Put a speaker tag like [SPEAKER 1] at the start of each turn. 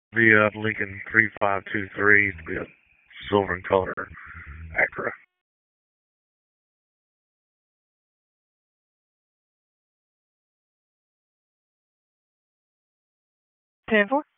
[SPEAKER 1] The Lincoln 3523, the silver in color Acura.
[SPEAKER 2] 10-4.